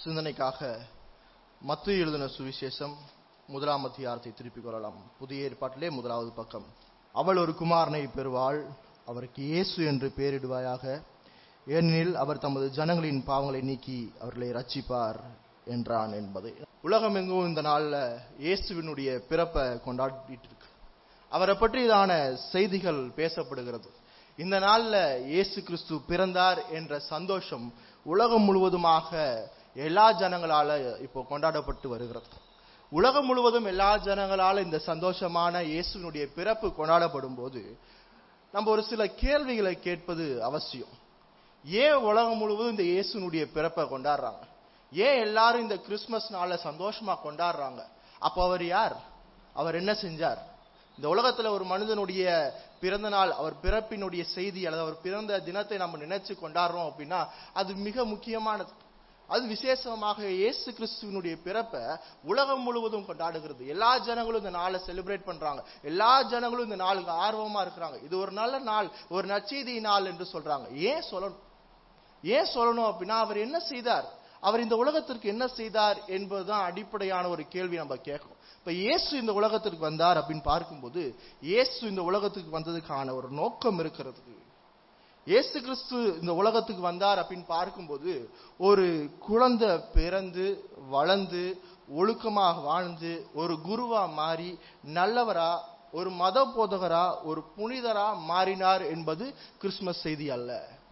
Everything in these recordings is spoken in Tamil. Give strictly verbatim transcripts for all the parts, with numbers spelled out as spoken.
சிந்தனைக்காக மத்தேயு எழுதின சுவிசேஷம் முதலாம் அதிகாரத்தை திருப்பிக் கொள்ளலாம். புதிய ஏற்பாட்டிலே முதலாவது பக்கம். அவள் ஒரு குமாரனை பெறுவாள், அவருக்கு இயேசு என்று பெயரிடுவாயாக, ஏனெனில் அவர் தமது ஜனங்களின் பாவங்களை நீக்கி அவர்களை ரட்சிப்பார் என்றான் என்பது. உலகம் எங்கும் இந்த நாள்ல இயேசுவினுடைய பிறப்பை கொண்டாடிட்டு இருக்கு. அவரை பற்றியதான செய்திகள் பேசப்படுகிறது. இந்த நாள்ல இயேசு கிறிஸ்து பிறந்தார் என்ற சந்தோஷம் உலகம் முழுவதுமாக எல்லா ஜனங்களால இப்போ கொண்டாடப்பட்டு வருகிறது. உலகம் முழுவதும் எல்லா ஜனங்களால இந்த சந்தோஷமான இயேசுவினுடைய பிறப்பு கொண்டாடப்படும் போது நம்ம ஒரு சில கேள்விகளை கேட்பது அவசியம். ஏன் உலகம் முழுவதும் இந்த இயேசுனுடைய பிறப்பை கொண்டாடுறாங்க? ஏன் எல்லாரும் இந்த கிறிஸ்துமஸ் நாள சந்தோஷமா கொண்டாடுறாங்க? அப்ப அவர் யார்? அவர் என்ன செஞ்சார்? இந்த உலகத்துல ஒரு மனிதனுடைய பிறந்த நாள், அவர் பிறப்பினுடைய செய்தி அல்லது அவர் பிறந்த தினத்தை நம்ம நினைச்சு கொண்டாடுறோம் அப்படின்னா அது மிக முக்கியமானது. அது விசேஷமாக இயேசு கிறிஸ்துவினுடைய பிறப்பை உலகம் முழுவதும் கொண்டாடுகிறது. எல்லா ஜனங்களும் இந்த நாளை செலிப்ரேட் பண்றாங்க. எல்லா ஜனங்களும் இந்த நாளுக்கு ஆர்வமா இருக்கிறாங்க. இது ஒரு நல்ல நாள், ஒரு நற்செய்தி நாள் என்று சொல்றாங்க. ஏன் சொல்லணும்? ஏன் சொல்லணும் அப்படின்னா அவர் என்ன செய்தார், அவர் இந்த உலகத்திற்கு என்ன செய்தார் என்பதுதான் அடிப்படையான ஒரு கேள்வி நம்ம கேட்கணும். இப்ப இயேசு இந்த உலகத்திற்கு வந்தார் அப்படின்னு பார்க்கும்போது இயேசு இந்த உலகத்துக்கு வந்ததுக்கான ஒரு நோக்கம் இருக்கிறது. இயேசு கிறிஸ்து இந்த உலகத்துக்கு வந்தார் அப்படின்னு பார்க்கும்போது ஒரு குழந்தை பிறந்து வளர்ந்து ஒழுக்கமாக வாழ்ந்து ஒரு குருவா மாறி நல்லவரா, ஒரு மத போதகரா, ஒரு புனிதரா மாறினார் என்பது கிறிஸ்துமஸ் செய்தி அல்ல.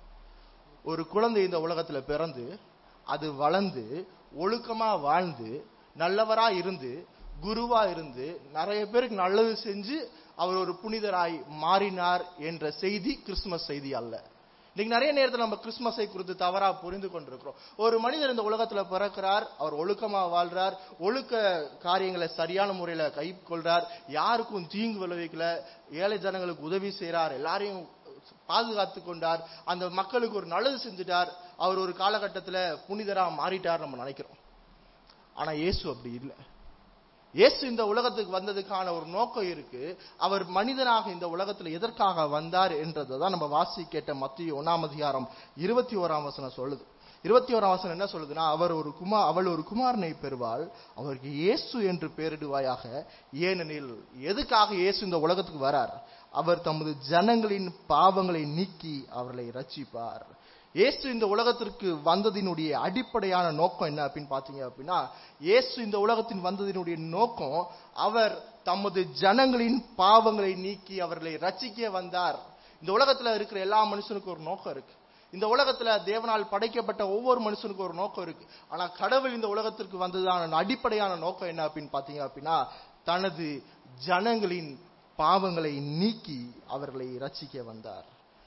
ஒரு குழந்தை இந்த உலகத்துல பிறந்து அது வளர்ந்து ஒழுக்கமா வாழ்ந்து நல்லவரா இருந்து குருவா இருந்து நிறைய பேருக்கு நல்லது செஞ்சு அவர் ஒரு புனிதராய் மாறினார் என்ற செய்தி கிறிஸ்துமஸ் செய்தி அல்ல. இன்னைக்கு நிறைய நேரத்தில் நம்ம கிறிஸ்துமஸை குறித்து தவறா புரிந்து கொண்டிருக்கிறோம். ஒரு மனிதர் இந்த உலகத்துல பிறக்கிறார், அவர் ஒழுக்கமா வாழ்றார், ஒழுக்க காரியங்களை சரியான முறையில கை கொள்றார், யாருக்கும் தீங்கு விளைவிக்கல, ஏழை ஜனங்களுக்கு உதவி செய்யறார், எல்லாரையும் பாதுகாத்து கொண்டார், அந்த மக்களுக்கு ஒரு நல்லது செஞ்சுட்டார், அவர் ஒரு காலகட்டத்தில் புனிதரா மாறிட்டார் நம்ம நினைக்கிறோம். ஆனா இயேசு அப்படி இல்லை. இயேசு இந்த உலகத்துக்கு வந்ததுக்கான ஒரு நோக்கம் இருக்கு. அவர் மனிதனாக இந்த உலகத்துல எதற்காக வந்தார் என்றதான் நம்ம வாசி கேட்ட மத்தேயு ஒன்றாம் அதிகாரம் இருபத்தி ஓராம் வசனம் சொல்லுது. இருபத்தி ஓராம் வசனம் என்ன சொல்லுதுன்னா, அவர் ஒரு குமார் அவள் ஒரு குமாரனை பெறுவாள், அவருக்கு இயேசு என்று பெயரிடுவாயாக, ஏனெனில் எதுக்காக இயேசு இந்த உலகத்துக்கு வரார்? அவர் தமது ஜனங்களின் பாவங்களை நீக்கி அவர்களை ரட்சிப்பார். இயேசு இந்த உலகத்திற்கு வந்ததினுடைய அடிப்படையான நோக்கம் என்ன அப்படின்னு பாத்தீங்க அப்படின்னா, இயேசு இந்த உலகத்தின் வந்ததினுடைய நோக்கம் அவர் தமது ஜனங்களின் பாவங்களை நீக்கி அவர்களை ரட்சிக்க வந்தார். இந்த உலகத்துல இருக்கிற எல்லா மனுஷனுக்கும் ஒரு நோக்கம் இருக்கு. இந்த உலகத்துல தேவனால் படைக்கப்பட்ட ஒவ்வொரு மனுஷனுக்கும் ஒரு நோக்கம் இருக்கு. ஆனா கடவுள் இந்த உலகத்திற்கு வந்ததான அடிப்படையான நோக்கம் என்ன அப்படின்னு பாத்தீங்க அப்படின்னா, தனது ஜனங்களின் பாவங்களை நீக்கி அவர்களை ரட்சிக்க வந்தார்.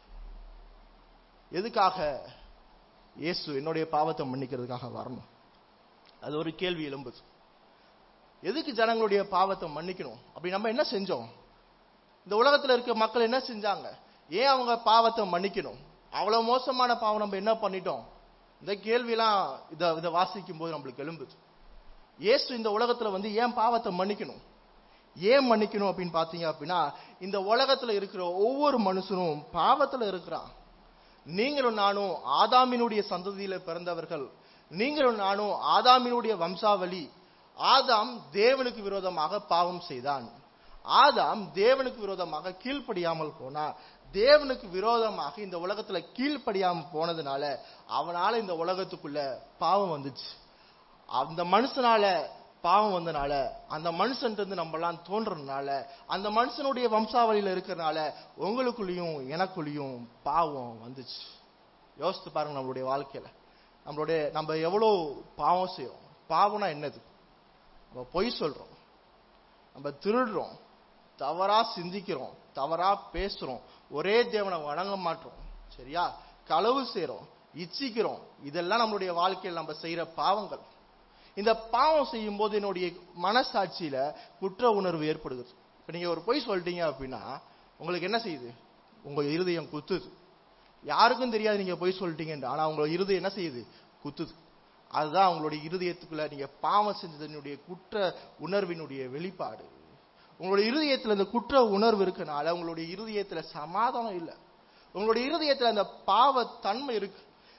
எதுக்காக இயேசு என்னுடைய பாவத்தை மன்னிக்கிறதுக்காக வரணும்? அது ஒரு கேள்வி எழும்புது. எதுக்கு ஜனங்களுடைய பாவத்தை மன்னிக்கணும்? அப்படி நம்ம என்ன செஞ்சோம்? இந்த உலகத்துல இருக்க மக்கள் என்ன செஞ்சாங்க? ஏன் அவங்க பாவத்தை மன்னிக்கணும்? அவ்வளவு மோசமான பாவம் நம்ம என்ன பண்ணிட்டோம்? இந்த கேள்வியெல்லாம் இதை இதை வாசிக்கும் போது நம்மளுக்கு எழும்புது. இயேசு இந்த உலகத்துல வந்து ஏன் பாவத்தை மன்னிக்கணும்? ஏன் மன்னிக்கணும் அப்படின்னு பாத்தீங்க அப்படின்னா, இந்த உலகத்துல இருக்கிற ஒவ்வொரு மனுஷனும் பாவத்துல இருக்கிறான். நீங்களும் நானும் ஆதாமினுடைய சந்ததியில பிறந்தவர்கள். நீங்களும் நானும் ஆதாமினுடைய வம்சாவளி. ஆதாம் தேவனுக்கு விரோதமாக பாவம் செய்தான். ஆதாம் தேவனுக்கு விரோதமாக கீழ்ப்படியாமல் போனா. தேவனுக்கு விரோதமாக இந்த உலகத்துல கீழ்ப்படியாம போனதுனால அவனால இந்த உலகத்துக்குள்ள பாவம் வந்துச்சு. அந்த மனுஷனால பாவம் வந்தனால, அந்த மனுஷன் இருந்து நம்ம எல்லாம் தோன்றதுனால, அந்த மனுஷனுடைய வம்சாவளியில இருக்கிறனால உங்களுக்குள்ளயும் எனக்குள்ளயும் பாவம் வந்துச்சு. யோசித்து பாருங்க, நம்மளுடைய வாழ்க்கையில நம்மளுடைய நம்ம எவ்வளவு பாவம் செய்யறோம். பாவம்னா என்னது? நம்ம பொய் சொல்றோம், நம்ம திருடுறோம், தவறா சிந்திக்கிறோம், தவறா பேசுறோம், ஒரே தேவனை வணங்க மாட்டோம், சரியா? களவு செய்யறோம், இச்சிக்கிறோம். இதெல்லாம் நம்மளுடைய வாழ்க்கையில் நம்ம செய்யற பாவங்கள். இந்த பாவம் செய்யும் போது என்னுடைய மனசாட்சியில குற்ற உணர்வு ஏற்படுகிறது. இப்ப நீங்க ஒரு பொய் சொல்லிட்டீங்க அப்படின்னா உங்களுக்கு என்ன செய்யுது? உங்க இருதயம் குத்துது. யாருக்கும் தெரியாது நீங்க பொய் சொல்லிட்டீங்க, ஆனா உங்க இருதயம் என்ன செய்யுது? குத்துது. அதுதான் உங்களுடைய இருதயத்துக்குள்ள நீங்க பாவம் செஞ்சதனுடைய குற்ற உணர்வினுடைய வெளிப்பாடு. உங்களுடைய இருதயத்துல இந்த குற்ற உணர்வு இருக்கனால உங்களுடைய இருதயத்துல சமாதானம் இல்லை. உங்களுடைய இருதயத்துல அந்த பாவ தன்மை இருக்கு.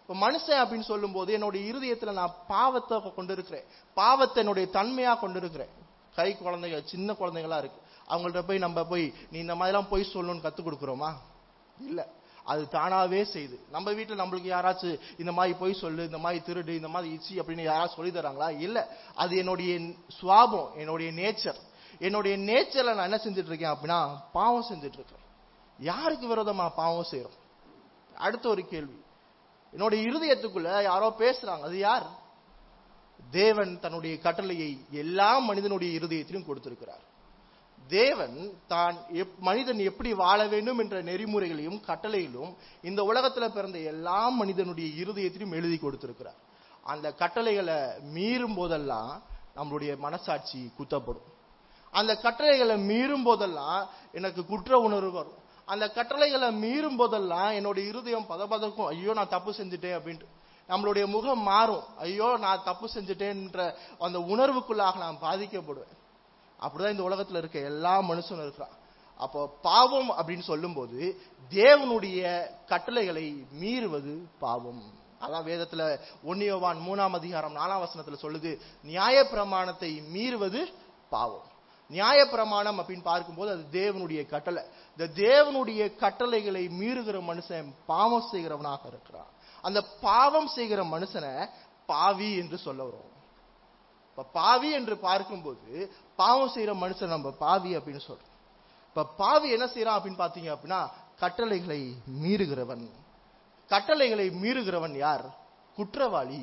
இப்ப மனுஷன் அப்படின்னு சொல்லும் போது என்னுடைய இருதயத்துல நான் பாவத்தை கொண்டு இருக்கிறேன், பாவத்தை என்னுடைய தன்மையா கொண்டு இருக்கிறேன். கை குழந்தைகள், சின்ன குழந்தைகளா இருக்கு, அவங்கள்ட்ட போய் நம்ம போய் நீ இந்த மாதிரிலாம் போய் சொல்லணும்னு கத்து கொடுக்குறோமா? இல்ல, அது தானாவே செய்து. நம்ம வீட்டுல நம்மளுக்கு யாராச்சும் இந்த மாதிரி போய் சொல்லு, இந்த மாதிரி திருடு, இந்த மாதிரி இச்சி அப்படின்னு யாராச்சும் சொல்லி தராங்களா? இல்ல, அது என்னுடைய சுவாபம், என்னுடைய நேச்சர். என்னுடைய நேச்சர்ல நான் என்ன செஞ்சுட்டு இருக்கேன் அப்படின்னா பாவம் செஞ்சுட்டு இருக்கேன். யாருக்கு விரோதமா பாவம் செய்யறோம்? அடுத்த ஒரு கேள்வி, என்னுடைய இருதயத்துக்குள்ள யாரோ பேசுறாங்க, அது யார்? தேவன் தன்னுடைய கட்டளையை எல்லா மனிதனுடைய இருதயத்திலும் கொடுத்திருக்கிறார். தேவன் தான் மனிதன் எப்படி வாழ வேண்டும் என்ற நெறிமுறைகளையும் கட்டளையிலும் இந்த உலகத்துல பிறந்த எல்லா மனிதனுடைய இருதயத்திலும் எழுதி கொடுத்திருக்கிறார். அந்த கட்டளைகளை மீறும் போதெல்லாம் நம்மளுடைய மனசாட்சி குத்தப்படும். அந்த கட்டளைகளை மீறும் போதெல்லாம் எனக்கு குற்ற உணர்வு வரும். அந்த கட்டளைகளை மீறும் போதெல்லாம் என்னுடைய இருதயம் பதபதக்கும், ஐயோ நான் தப்பு செஞ்சுட்டேன் அப்படின்ட்டு. நம்மளுடைய முகம் மாறும், ஐயோ நான் தப்பு செஞ்சுட்டேன்ற அந்த உணர்வுக்குள்ளாக நான் பாதிக்கப்படுவேன். அப்படிதான் இந்த உலகத்துல இருக்க எல்லா மனுஷனும் இருக்கிறான். அப்போ பாவம் அப்படின்னு சொல்லும் போது தேவனுடைய கட்டளைகளை மீறுவது பாவம். அதான் வேதத்துல ஒன்னு யோவான் மூணாம் அதிகாரம் நாலாம் வசனத்துல சொல்லுது, நியாய பிரமாணத்தை மீறுவது பாவம். நியாய பிரமாணம் அப்படின்னு பார்க்கும்போது அது தேவனுடைய கட்டளை. இந்த தேவனுடைய கட்டளைகளை மீறுகிற மனுஷன் பாவம் செய்கிறவனாக இருக்கிறான். அந்த பாவம் செய்கிற மனுஷனை பாவி என்று சொல்ல வரும். இப்ப பாவி என்று பார்க்கும்போது பாவம் செய்யற மனுஷன் நம்ம பாவி அப்படின்னு சொல்றோம். இப்ப பாவி என்ன செய்யறான் அப்படின்னு பாத்தீங்க அப்படின்னா கட்டளைகளை மீறுகிறவன். கட்டளைகளை மீறுகிறவன் யார்? குற்றவாளி.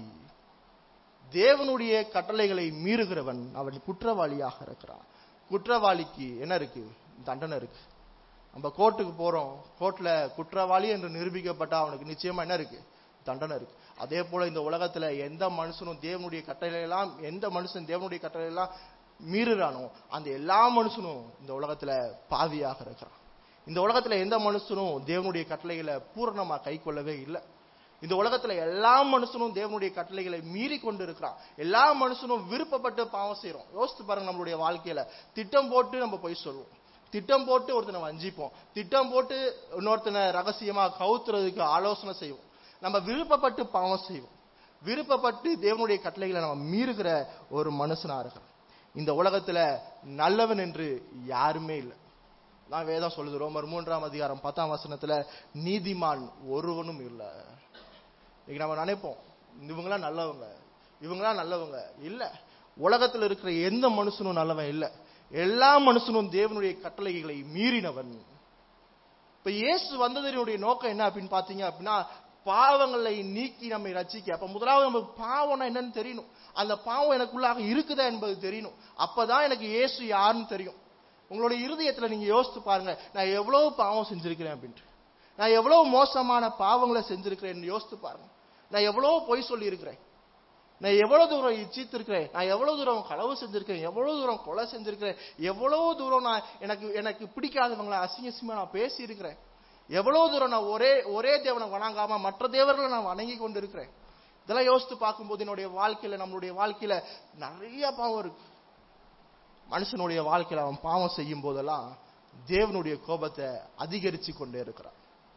தேவனுடைய கட்டளைகளை மீறுகிறவன் அவன் குற்றவாளியாக இருக்கிறான். குற்றவாளிக்கு என்ன இருக்கு? தண்டனை இருக்கு. நம்ம கோர்ட்டுக்கு போறோம், கோர்ட்ல குற்றவாளி என்று நிரூபிக்கப்பட்டா அவனுக்கு நிச்சயமா என்ன இருக்கு? தண்டனை இருக்கு. அதே போல இந்த உலகத்துல எந்த மனுஷனும் தேவனுடைய கட்டளை எல்லாம் எந்த மனுஷன் தேவனுடைய கட்டளை எல்லாம் மீறுறானோ அந்த எல்லா மனுஷனும் இந்த உலகத்துல பாவியாக இருக்கிறான். இந்த உலகத்துல எந்த மனுஷனும் தேவனுடைய கட்டளைகளை பூரணமா கை கொள்ளவே இல்லை. இந்த உலகத்துல எல்லா மனுஷனும் தேவனுடைய கட்டளைகளை மீறி கொண்டு இருக்கிறான். எல்லா மனுஷனும் விருப்பப்பட்டு பாவம் செய்யறோம். யோசித்து பாருங்க, நம்மளுடைய வாழ்க்கையில திட்டம் போட்டு நம்ம போய் சொல்லுவோம், திட்டம் போட்டு ஒருத்தனை வஞ்சிப்போம், திட்டம் போட்டு இன்னொருத்தனை ரகசியமா கவுத்துறதுக்கு ஆலோசனை செய்வோம். நம்ம விருப்பப்பட்டு பாவம் செய்வோம், விருப்பப்பட்டு தேவனுடைய கட்டளைகளை நம்ம மீறுகிற ஒரு மனுஷனா இருக்கிறோம். இந்த உலகத்துல நல்லவன் என்று யாருமே இல்லை. நான் வேதம் சொல்லுது, ரோமர் மூன்றாம் அதிகாரம் பத்தாம் வசனத்துல நீதிமான் ஒருவனும் இல்லை. இன்னைக்கு நம்ம நினைப்போம் இவங்களா நல்லவங்க, இவங்களா நல்லவங்க. இல்ல, உலகத்துல இருக்கிற எந்த மனுஷனும் நல்லவன் இல்ல. எல்லா மனுஷனும் தேவனுடைய கட்டளைகளை மீறினவன். இப்ப இயேசு வந்ததனுடைய நோக்கம் என்ன அப்படின்னு பாத்தீங்க அப்படின்னா பாவங்களை நீக்கி நம்மை ரட்சிக்க. அப்ப முதலாவது நமக்கு பாவம்னா என்னன்னு தெரியணும். அந்த பாவம் எனக்குள்ளாக இருக்குதா என்பது தெரியணும். அப்பதான் எனக்கு இயேசு யாருன்னு தெரியும். உங்களுடைய இருதயத்துல நீங்க யோசித்து பாருங்க, நான் எவ்வளவு பாவம் செஞ்சிருக்கிறேன் அப்படின்ட்டு. நான் எவ்வளவு மோசமான பாவங்களை செஞ்சிருக்கிறேன் யோசித்து பாருங்க. நான் எவ்வளவு பொய் சொல்லி இருக்கிறேன், நான் எவ்வளவு தூரம் இச்சித்து இருக்கிறேன், நான் எவ்வளவு தூரம் களவு செஞ்சிருக்கிறேன், எவ்வளவு தூரம் கொலை செஞ்சிருக்கிறேன், எவ்வளவு தூரம் நான் எனக்கு எனக்கு பிடிக்காதவங்களை அசிங்கசியமா நான் பேசி இருக்கிறேன், எவ்வளவு தூரம் நான் ஒரே ஒரே தேவனை வணங்காம மற்ற தேவர்களை நான் வணங்கி கொண்டு இருக்கிறேன். இதெல்லாம் யோசித்து பார்க்கும்போது என்னுடைய வாழ்க்கையில நம்மளுடைய வாழ்க்கையில நிறைய பாவம் இருக்கு. மனுஷனுடைய வாழ்க்கையில அவன் பாவம் செய்யும் போதெல்லாம் தேவனுடைய கோபத்தை அதிகரிச்சு கொண்டே இருக்கிறான்.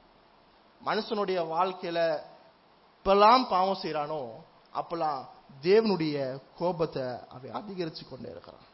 மனுஷனுடைய வாழ்க்கையில இப்பெல்லாம் பாவம் செய்யறானோ அப்பெல்லாம் தேவனுடைய கோபத்தை அவன் அதிகரிச்சு கொண்டே இருக்கிறான்.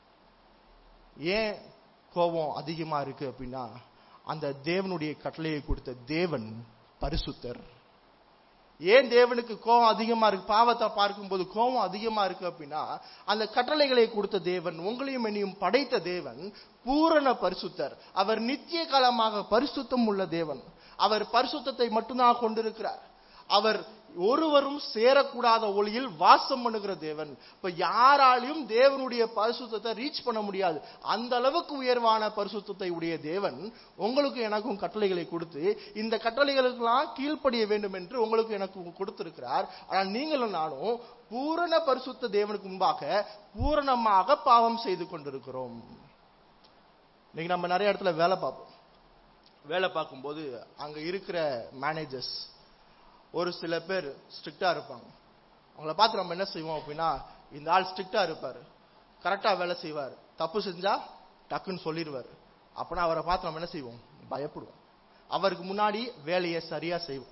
ஏன் கோபம் அதிகமா இருக்கு அப்படின்னா அந்த தேவனுடைய கட்டளையை கொடுத்த தேவன் பரிசுத்தர். ஏன் தேவனுக்கு கோபம் அதிகமா இருக்கு, பாவத்தை பார்க்கும்போது கோபம் அதிகமா இருக்கு அப்படின்னா அந்த கட்டளைகளை கொடுத்த தேவன், உங்களையும் என்னையும் படைத்த தேவன் பூரண பரிசுத்தர். அவர் நித்திய காலமாக பரிசுத்தம் உள்ள தேவன். அவர் பரிசுத்தத்தை மட்டும்தான் கொண்டிருக்கிறார். அவர் ஒருவரும் சேரக்கூடாத ஒளியில் வாசம் பண்ணுகிற தேவன். இப்ப யாராலையும் தேவனுடைய பரிசுத்தத்தை ரீச் பண்ண முடியாது. அந்த அளவுக்கு உயர்வான பரிசுத்தத்தை உடைய தேவன் உங்களுக்கு எனக்கும் கட்டளைகளை கொடுத்து இந்த கட்டளைகளுக்கெல்லாம் கீழ்ப்படிய வேண்டும் என்று உங்களுக்கு எனக்கு கொடுத்திருக்கிறார். ஆனால் நீங்களும் நானும் பூரண பரிசுத்த தேவனுக்கு முன்பாக பூரணமாக பாவம் செய்து கொண்டிருக்கிறோம். இன்னைக்கு நம்ம நிறைய இடத்துல வேலை பார்ப்போம். வேலை பார்க்கும்போது அங்க இருக்கிற மேனேஜர்ஸ் ஒரு சில பேர் ஸ்ட்ரிக்டா இருப்பாங்க. அவங்கள பார்த்து நம்ம என்ன செய்வோம் அப்படின்னா இந்த ஆள் ஸ்ட்ரிக்டா இருப்பாரு, கரெக்டா வேலை செய்வார், தப்பு செஞ்சா டக்குன்னு சொல்லிடுவாரு. அப்படின்னா அவரை பார்த்து நம்ம என்ன செய்வோம்? பயப்படுவோம். அவருக்கு முன்னாடி வேலையை சரியா செய்வோம்.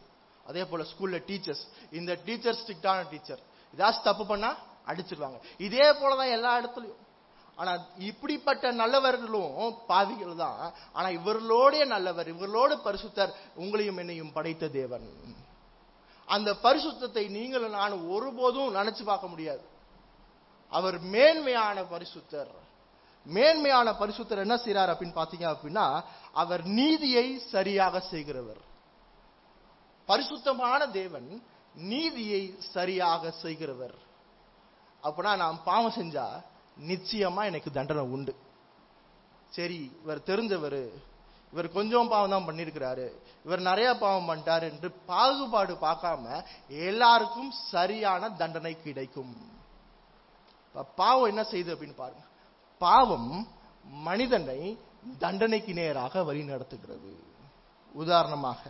அதே போல ஸ்கூல்ல டீச்சர்ஸ், இந்த டீச்சர் ஸ்ட்ரிக்டான டீச்சர், ஏதாச்சும் தப்பு பண்ணா அடிச்சிருவாங்க. இதே போலதான் எல்லா இடத்துலயும். ஆனா இப்படிப்பட்ட நல்லவர்களும் பாவிகள் தான். ஆனா இவர்களோட நல்லவர், இவர்களோடு பரிசுத்தர், உங்களையும் என்னையும் படைத்த தேவன். அந்த பரிசுத்தத்தை நீங்களும் நானும் ஒருபோதும் நினைச்சு பார்க்க முடியாது. அவர் மேன்மையான பரிசுத்தர். மேன்மையான பரிசுத்தர் என்ன செய்யறார் அப்படின்னு பாத்தீங்க அப்படின்னா, அவர் நீதியை சரியாக செய்கிறவர். பரிசுத்தமான தேவன் நீதியை சரியாக செய்கிறவர். அப்படின்னா நான் பாவம் செஞ்சா நிச்சயமா எனக்கு தண்டனை உண்டு. சரி, இவர் தெரிஞ்சவர், இவர் கொஞ்சம் பாவம் தான் பண்ணிருக்கிறாரு, இவர் நிறைய பாவம் பண்ணிட்டாரு என்று பாகுபாடு பார்க்காம எல்லாருக்கும் சரியான தண்டனை கிடைக்கும். பாவம் என்ன செய்யுது அப்படின்னு பாருங்க. பாவம் மனிதனை தண்டனைக்கு நேராக வழி நடத்துகிறது. உதாரணமாக,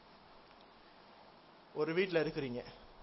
ஒரு வீட்டில் இருக்கிறீங்க.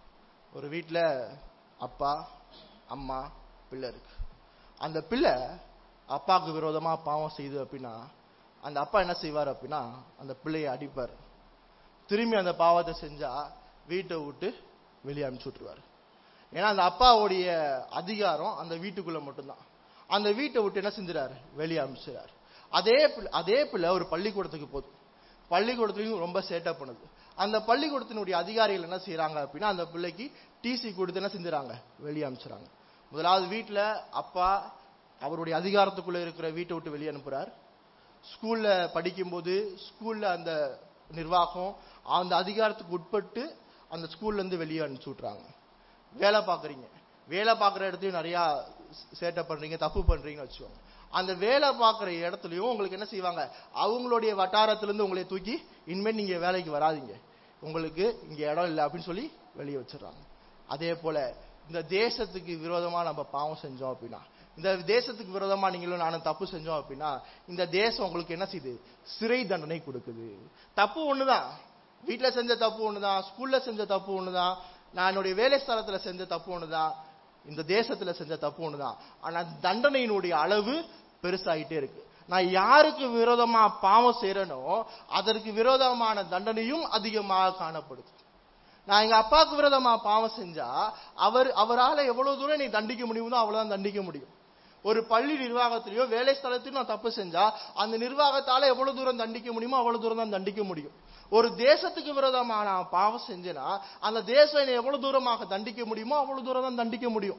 ஒரு வீட்டில் அப்பா, அம்மா, பிள்ளை இருக்கு. அந்த பிள்ளை அப்பாவுக்கு விரோதமா பாவம் செய்யுது அப்படின்னா, அந்த அப்பா என்ன செய்வார் அப்படின்னா, அந்த பிள்ளையை அடிப்பார். திரும்பி அந்த பாவத்தை செஞ்சா வீட்டை விட்டு வெளியே அனுப்பிச்சு விட்டுருவார். ஏன்னா அந்த அப்பாவுடைய அதிகாரம் அந்த வீட்டுக்குள்ள மட்டும்தான். அந்த வீட்டை விட்டு என்ன செஞ்சுறாரு, வெளியே அனுப்பிச்சுறாரு. அதே அதே பிள்ளை ஒரு பள்ளிக்கூடத்துக்கு போகுது. பள்ளிக்கூடத்துலையும் ரொம்ப சேட்டா பண்ணுது. அந்த பள்ளிக்கூடத்தினுடைய அதிகாரிகள் என்ன செய்யறாங்க அப்படின்னா, அந்த பிள்ளைக்கு டிசி கொடுத்து என்ன செஞ்சுறாங்க, வெளியே அனுப்பிச்சுறாங்க. முதலாவது வீட்டுல அப்பா அவருடைய அதிகாரத்துக்குள்ள இருக்கிற வீட்டை விட்டு வெளியே அனுப்புறார். ஸ்கூல்ல படிக்கும் போது ஸ்கூல்ல அந்த நிர்வாகம் அந்த அதிகாரத்துக்கு உட்பட்டு அந்த ஸ்கூல்ல இருந்து வெளியே அனுப்பிச்சு விட்டுறாங்க. வேலை பாக்குறீங்க, வேலை பார்க்குற இடத்துலயும் நிறைய சேட்டை பண்றீங்க, தப்பு பண்றீங்கன்னு வச்சுக்கோங்க. அந்த வேலை பார்க்குற இடத்துலயும் உங்களுக்கு என்ன செய்வாங்க, அவங்களுடைய வட்டாரத்திலிருந்து உங்களை தூக்கி இனிமேல் நீங்க வேலைக்கு வராதிங்க, உங்களுக்கு இங்க இடம் இல்லை அப்படின்னு சொல்லி வெளியே வச்சிடறாங்க. அதே போல இந்த தேசத்துக்கு விரோதமா நம்ம பாவம் செஞ்சோம் அப்படின்னா, இந்த தேசத்துக்கு விரோதமா நீங்களும் நானும் தப்பு செஞ்சோம் அப்படின்னா, இந்த தேசம் உங்களுக்கு என்ன செய்யுது, சிறை தண்டனை கொடுக்குது. தப்பு ஒண்ணுதான், வீட்டுல செஞ்ச தப்பு ஒண்ணுதான், ஸ்கூல்ல செஞ்ச தப்பு ஒண்ணுதான், நான் என்னுடைய வேலை ஸ்தலத்துல செஞ்ச தப்பு ஒண்ணுதான், இந்த தேசத்துல செஞ்ச தப்பு ஒண்ணுதான். ஆனா தண்டனையினுடைய அளவு பெருசாயிட்டே இருக்கு. நான் யாருக்கு விரோதமா பாவம் செய்யறனோ அதற்கு விரோதமான தண்டனையும் அதிகமாக காணப்படுது. நான் எங்க அப்பாவுக்கு விரோதமா பாவம் செஞ்சா அவர் அவரால் எவ்வளவு தூரம் நீ தண்டிக்க முடியுமோ அவ்வளவுதான் தண்டிக்க முடியும். ஒரு பள்ளி நிர்வாகத்திலேயோ வேலை ஸ்தலத்திலும் நான் தப்பு செஞ்சா அந்த நிர்வாகத்தால எவ்வளவு தூரம் தண்டிக்க முடியுமோ அவ்வளவு தூரம் தான் தண்டிக்க முடியும். ஒரு தேசத்துக்கு விரோதமா நான் பாவம் செஞ்சேன்னா அந்த தேசம் என்னை எவ்வளவு தூரமாக தண்டிக்க முடியுமோ அவ்வளவு தூரம் தான் தண்டிக்க முடியும்.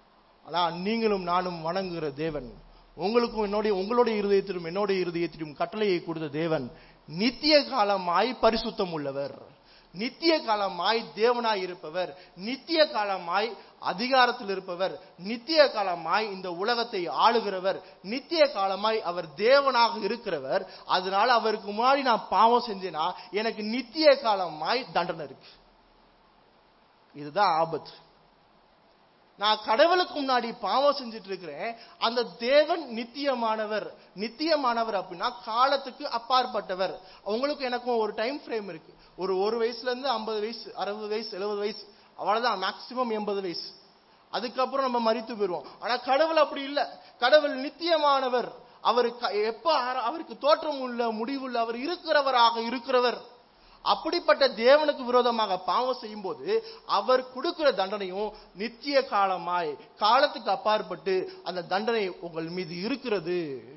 ஆனா நீங்களும் நானும் வணங்குகிற தேவன், உங்களுக்கும் என்னுடைய உங்களுடைய இருதயத்திலும் என்னுடைய இருதயத்திலும் கட்டளையை கொடுத்த தேவன் நித்திய காலமாய் பரிசுத்தம் உள்ளவர், நித்திய காலமாய் தேவனாய் இருப்பவர், நித்திய காலமாய் அதிகாரத்தில் இருப்பவர், நித்திய காலமாய் இந்த உலகத்தை ஆளுகிறவர், நித்திய காலமாய் அவர் தேவனாக இருக்கிறவர். அதனால அவருக்கு முன்னாடி நான் பாவம் செஞ்சேன்னா எனக்கு நித்திய காலமாய் தண்டனை இருக்கு. இதுதான் ஆபத்து. நான் கடவுளுக்கு முன்னாடி பாவம் செஞ்சுட்டு இருக்கிறேன். அந்த தேவன் நித்தியமானவர். நித்தியமானவர் அப்படின்னா காலத்துக்கு அப்பாற்பட்டவர். உங்களுக்கு எனக்கும் ஒரு டைம் ஃப்ரேம் இருக்கு. ஒரு ஒரு வயசுல இருந்து ஐம்பது வயசு, அறுபது வயசு, எழுபது வயசு, அவ்வளவுதான், மேக்சிமம் எண்பது வயசு. அதுக்கப்புறம் நம்ம மரித்து போயிடுவோம். ஆனா கடவுள் அப்படி இல்லை. கடவுள் நித்தியமானவர். அவருக்கு எப்ப அவருக்கு தோற்றம் உள்ள முடிவுள்ள அவர் இருக்கிறவராக இருக்கிறவர். அப்படிப்பட்ட தேவனுக்கு விரோதமாக பாவம் செய்யும் போது அவர் கொடுக்கிற தண்டனையும் நித்திய காலமாய் காலத்துக்கு அப்பாற்பட்டு அந்த தண்டனை உங்கள் மீது இருக்கிறது.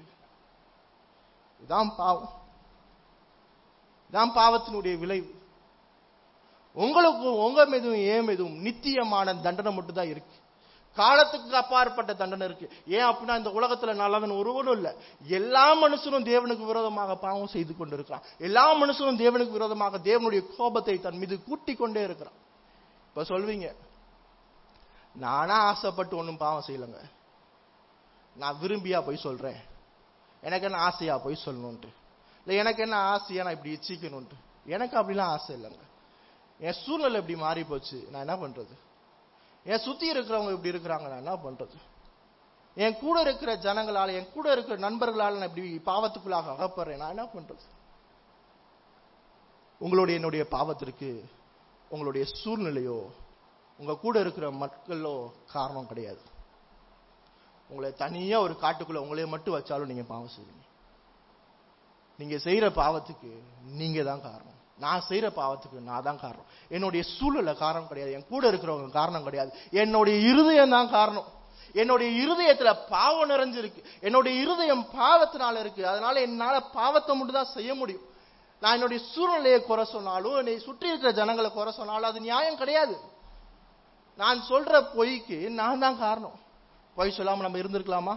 இதான் பாவம், இதான் பாவத்தினுடைய விளைவு. உங்களுக்கும் உங்க மீதும் ஏன் மீதும் நித்தியமான தண்டனை மட்டும் தான் இருக்கு. காலத்துக்கு அப்பாற்பட்ட தண்டனை இருக்கு. ஏன் அப்படின்னா இந்த உலகத்துல நல்லவன் ஒருவனும் இல்ல. எல்லா மனுஷனும் தேவனுக்கு விரோதமாக பாவம் செய்து கொண்டு இருக்கிறான். எல்லா மனுஷனும் தேவனுக்கு விரோதமாக தேவனுடைய கோபத்தை தன் மீது கூட்டிக் கொண்டே இருக்கிறான். இப்ப சொல்வீங்க, நானா ஆசைப்பட்டு ஒன்னும் பாவம் செய்யலங்க, நான் விரும்பியா போய் சொல்றேன், எனக்கு என்ன ஆசையா போய் சொல்லணும்ட்டு, இல்ல எனக்கு என்ன ஆசையா நான் இப்படி இச்சிக்கணும்ட்டு. எனக்கு அப்படிலாம் ஆசை இல்லைங்க. என் சூழ்நிலை இப்படி மாறி போச்சு, நான் என்ன பண்றது? என் சுத்தி இருக்கிறவங்க இப்படி இருக்கிறாங்க, நான் என்ன பண்றது? என் கூட இருக்கிற ஜனங்களால, என் கூட இருக்கிற நண்பர்களால நான் இப்படி பாவத்துக்குள்ளாக அகப்படுறேன், நான் என்ன பண்றது? உங்களுடைய என்னுடைய பாவத்திற்கு உங்களுடைய சூழ்நிலையோ உங்க கூட இருக்கிற மக்களோ காரணம் கிடையாது. உங்களை தனியா ஒரு காட்டுக்குள்ள உங்களைய மட்டும் வச்சாலும் நீங்க பாவம் செய்வீங்க. நீங்க செய்யற பாவத்துக்கு நீங்க தான் காரணம். நான் செய்யற பாவத்துக்கு நான் தான் காரணம். என்னுடைய சூழல காரணம் கிடையாது, என் கூட இருக்கிறவங்க காரணம் கிடையாது, என்னுடைய இருதயம் தான் காரணம். என்னுடைய இருதயத்துல பாவம் நிறைஞ்சிருக்கு, என்னுடைய இருதயம் பாவத்தினால இருக்கு. அதனால என்னால பாவத்தை மட்டும் தான் செய்ய முடியும். நான் என்னுடைய சூழ்நிலையை குறை சொன்னாலும், என்னை சுற்றி இருக்கிற ஜனங்களை குறை சொன்னாலும் அது நியாயம் கிடையாது. நான் சொல்ற பொய்க்கு நான் தான் காரணம். பொய் சொல்லாம நம்ம இருந்திருக்கலாமா?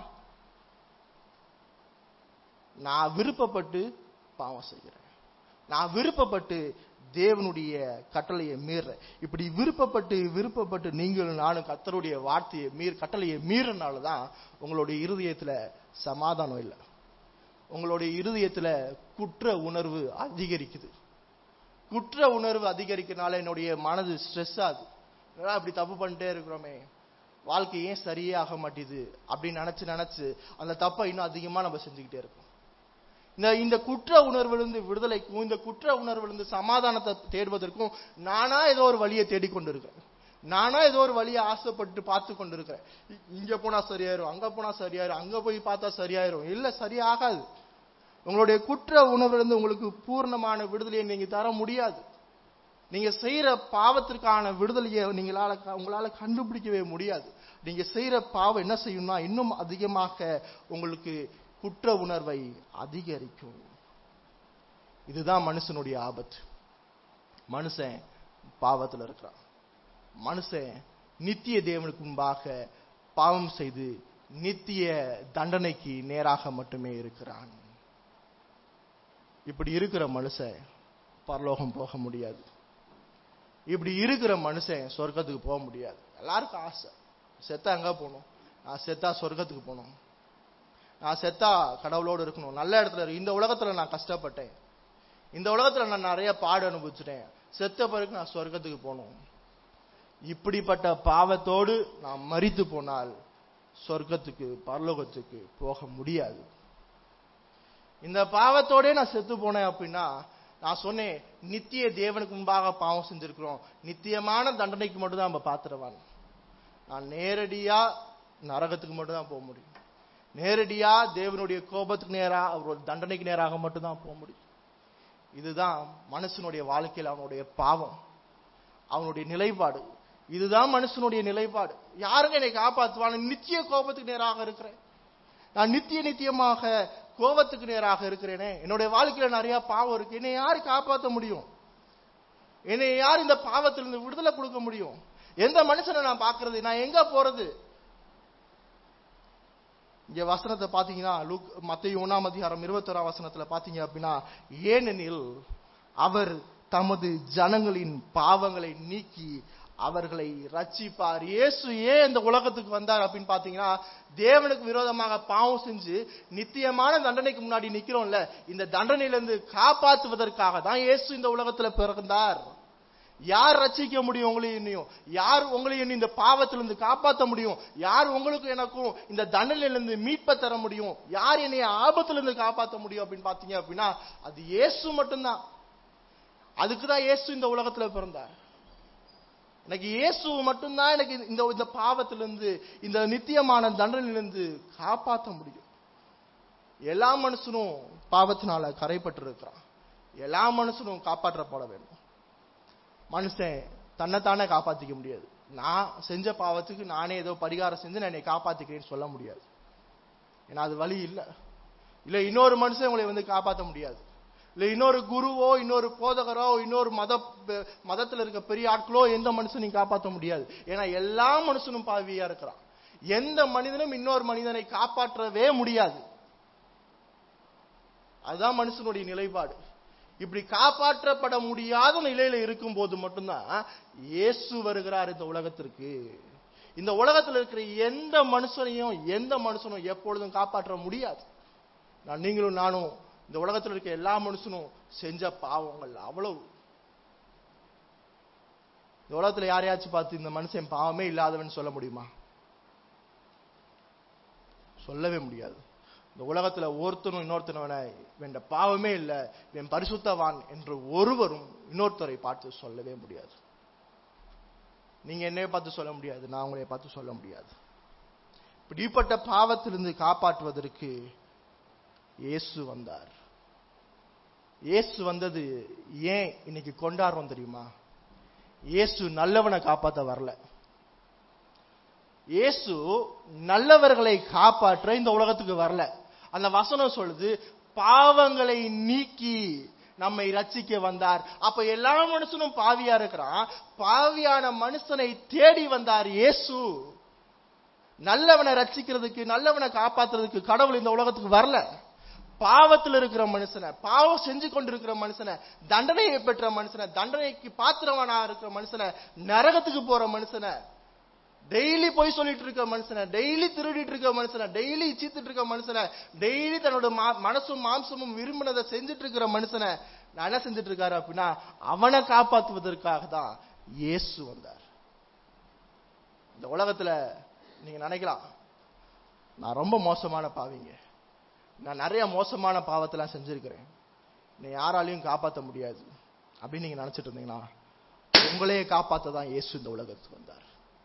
நான் விருப்பப்பட்டு பாவம் செய்கிறேன், நான் விருப்பப்பட்டு தேவனுடைய கட்டளையை மீறேன். இப்படி விருப்பப்பட்டு விருப்பப்பட்டு நீங்களும் நானும் கர்த்தருடைய வார்த்தையை மீற் கட்டளையை மீறினால்தான் உங்களுடைய இருதயத்துல சமாதானம் இல்லை, உங்களுடைய இருதயத்துல குற்ற உணர்வு அதிகரிக்குது. குற்ற உணர்வு அதிகரிக்கிறதுனால என்னுடைய மனது ஸ்ட்ரெஸ் ஆகுது. இப்படி தப்பு பண்ணிட்டே இருக்கிறோமே, வாழ்க்கை ஏன் சரியே ஆக மாட்டேது அப்படின்னு நினைச்சு நினைச்சு அந்த தப்பை இன்னும் அதிகமா நம்ம செஞ்சுக்கிட்டே இருக்கோம். இந்த இந்த குற்ற உணர்விலிருந்து விடுதலைக்கும், இந்த குற்ற உணர்விலிருந்து சமாதானத்தை தேடுவதற்கும் நானா ஏதோ ஒரு வழியை தேடிக்கொண்டு இருக்கிறேன், நானா ஏதோ ஒரு வழியை ஆசைப்பட்டு பார்த்து கொண்டு இருக்கிறேன். இங்க போனா சரியாயிரும், அங்க போனா சரியாயிரும், அங்க போய் பார்த்தா சரியாயிரும். இல்ல, சரியாகாது. உங்களுடைய குற்ற உணர்விலிருந்து உங்களுக்கு பூர்ணமான விடுதலையை நீங்க தர முடியாது. நீங்க செய்யற பாவத்திற்கான விடுதலையை நீங்களால உங்களால கண்டுபிடிக்கவே முடியாது. நீங்க செய்யற பாவம் என்ன செய்யும்னா இன்னும் அதிகமாக உங்களுக்கு குற்ற உணர்வை அதிகரிக்கும். இதுதான் மனுஷனுடைய ஆபத்து. மனுஷன் பாவத்தில் இருக்கிறான். மனுஷன் நித்திய தேவனுக்கு முன்பாக பாவம் செய்து நித்திய தண்டனைக்கு நேராக மட்டுமே இருக்கிறான். இப்படி இருக்கிற மனுஷன் பரலோகம் போக முடியாது. இப்படி இருக்கிற மனுஷன் சொர்க்கத்துக்கு போக முடியாது. எல்லாருக்கும் ஆசை, செத்தா எங்க போகணும், நான் செத்தா சொர்க்கத்துக்கு போகணும், நான் செத்தா கடவுளோடு இருக்கணும், நல்ல இடத்துல இருக்கு. இந்த உலகத்துல நான் கஷ்டப்பட்டேன், இந்த உலகத்துல நான் நிறைய பாடு அனுபவிச்சுட்டேன், செத்த பிறகு நான் சொர்க்கத்துக்கு போகணும். இப்படிப்பட்ட பாவத்தோடு நான் மரித்து போனால் சொர்க்கத்துக்கு பரலோகத்துக்கு போக முடியாது. இந்த பாவத்தோட நான் செத்து போனேன் அப்படின்னா, நான் சொன்னேன் நித்திய தேவனுக்கு முன்பாக பாவம் செஞ்சிருக்கிறோம், நித்தியமான தண்டனைக்கு மட்டும் தான் நம்ம பாத்துருவான். நான் நேரடியா நரகத்துக்கு மட்டும் தான் போக முடியும், நேரடியா தேவனுடைய கோபத்துக்கு நேராக அவருடைய தண்டனைக்கு நேராக மட்டும் தான் போக முடியும். இதுதான் மனுஷனுடைய வாழ்க்கையில் அவனுடைய பாவம், அவனுடைய நிலைப்பாடு. இதுதான் மனுஷனுடைய நிலைப்பாடு. யாருங்க என்னை காப்பாற்றுவான்? நித்திய கோபத்துக்கு நேராக இருக்கிறேன், நான் நித்திய நித்தியமாக கோபத்துக்கு நேராக இருக்கிறேனே, என்னுடைய வாழ்க்கையில நிறைய பாவம் இருக்கு, என்னை யாரு காப்பாற்ற முடியும்? என்னை யார் இந்த பாவத்திலிருந்து விடுதலை கொடுக்க முடியும்? எந்த மனுஷனை நான் பார்க்கறது? நான் எங்க போறது? இங்க வசனத்தை பாத்தீங்கன்னா லூக் மத்தேயு ஒன்றாம் அதிகாரம் இருபத்தோராம் வசனத்துல பாத்தீங்க அப்படின்னா, ஏனெனில் அவர் தமது ஜனங்களின் பாவங்களை நீக்கி அவர்களை ரட்சிப்பார். இயேசு ஏன் இந்த உலகத்துக்கு வந்தார் அப்படின்னு பாத்தீங்கன்னா, தேவனுக்கு விரோதமாக பாவம் செஞ்சு நித்தியமான தண்டனைக்கு முன்னாடி நிக்கிறோம்ல, இந்த தண்டனையிலிருந்து காப்பாற்றுவதற்காக தான் இயேசு இந்த உலகத்துல பிறந்தார். யார் ரட்சிக்க முடியும் உங்களையும் என்னையும்? யார் உங்களையும் இந்த பாவத்திலிருந்து காப்பாற்ற முடியும்? யார் உங்களுக்கு எனக்கும் இந்த தண்டனையிலிருந்து மீட்பை தர முடியும்? யார் என்னைய ஆபத்திலிருந்து காப்பாற்ற முடியும் அப்படின்னு பாத்தீங்க அப்படின்னா, அது இயேசு மட்டும்தான். அதுக்குதான் இயேசு இந்த உலகத்துல பிறந்தார். எனக்கு இயேசு மட்டும்தான் எனக்கு இந்த இந்த பாவத்திலிருந்து, இந்த நித்தியமான தண்டனையிலிருந்து காப்பாற்ற முடியும். எல்லா மனுஷனும் பாவத்தினால கரைப்பட்டு இருக்கிறான், எல்லா மனுஷனும் காப்பாற்றப்பட வேண்டும். மனுஷன் தன்னைத்தானே காப்பாற்றிக்க முடியாது. நான் செஞ்ச பாவத்துக்கு நானே ஏதோ பரிகாரம் செஞ்சு நான் என்னை காப்பாத்திக்கிறேன்னு சொல்ல முடியாது. ஏன்னா அது வழி இல்லை. இல்ல இன்னொரு மனுஷன் உங்களை வந்து காப்பாற்ற முடியாது. இல்ல இன்னொரு குருவோ, இன்னொரு போதகரோ, இன்னொரு மத மதத்துல இருக்க பெரிய ஆட்களோ எந்த மனுஷனையும் காப்பாற்ற முடியாது. ஏன்னா எல்லா மனுஷனும் பாவியா இருக்கிறான். எந்த மனிதனும் இன்னொரு மனிதனை காப்பாற்றவே முடியாது. அதுதான் மனுஷனுடைய நிலைப்பாடு. இப்படி காப்பாற்றப்பட முடியாத நிலையில இருக்கும் போது மட்டும்தான் இயேசு வருகிறார் இந்த உலகத்திற்கு. இந்த உலகத்தில் இருக்கிற எந்த மனுஷனையும் எந்த மனுஷனும் எப்பொழுதும் காப்பாற்ற முடியாது. நான் நீங்களும் நானும் இந்த உலகத்தில் இருக்க எல்லா மனுஷனும் செஞ்ச பாவங்கள் அவ்வளவு. இந்த உலகத்துல யாரையாச்சும் பார்த்து இந்த மனுஷன் பாவமே இல்லாதவன் சொல்ல முடியுமா? சொல்லவே முடியாது. இந்த உலகத்துல ஒருத்தனும் இன்னொருத்தனவனை வேண்ட பாவமே இல்லை, இவன் பரிசுத்தவான் என்று ஒருவரும் இன்னொருத்தரை பார்த்து சொல்லவே முடியாது. நீங்க என்னைய பார்த்து சொல்ல முடியாது, நான் உங்களை பார்த்து சொல்ல முடியாது. இப்படிப்பட்ட பாவத்திலிருந்து காப்பாற்றுவதற்கு இயேசு வந்தார். இயேசு வந்தது ஏன் இன்னைக்கு கொண்டாடுறோம் தெரியுமா? இயேசு நல்லவனை காப்பாற்ற வரல. இயேசு நல்லவர்களை காப்பாற்ற இந்த உலகத்துக்கு வரல. அந்த வசனம் சொல்லுது, பாவங்களை நீக்கி நம்மை ரட்சிக்க வந்தார். அப்ப எல்லா மனுஷனும் பாவியா இருக்கிறான். பாவியான மனுஷனை தேடி வந்தார் இயேசு. நல்லவனை ரட்சிக்கிறதுக்கு, நல்லவனை காப்பாற்றுறதுக்கு கடவுள் இந்த உலகத்துக்கு வரல. பாவத்தில் இருக்கிற மனுஷனை, பாவம் செஞ்சு கொண்டிருக்கிற மனுஷனை, தண்டனையை பெற்ற மனுஷனை, தண்டனைக்கு பாத்திரவனா இருக்கிற மனுஷனை, நரகத்துக்கு போற மனுஷனை, டெய்லி போய் சொல்லிட்டு இருக்க மனுஷனை, டெய்லி திருடிட்டு இருக்க மனுஷனை, டெய்லி இச்சித்துட்டு இருக்க மனுஷனை, டெய்லி தன்னோட மனசும் மாம்சமும் விரும்பினதை செஞ்சுட்டு இருக்கிற மனுஷனை நான் என்ன செஞ்சுட்டு இருக்காரு அப்படின்னா, அவனை காப்பாற்றுவதற்காக தான் இயேசு வந்தார். இந்த உலகத்துல நீங்க நினைக்கலாம், நான் ரொம்ப மோசமான பாவிங்க, நான் நிறைய மோசமான பாவத்தெல்லாம் செஞ்சிருக்கிறேன், என்னை யாராலையும் காப்பாற்ற முடியாது அப்படின்னு நீங்க நினைச்சிட்டு இருந்தீங்கன்னா, உங்களையே காப்பாற்ற தான் இயேசு இந்த உலகத்துக்கு வந்தார்.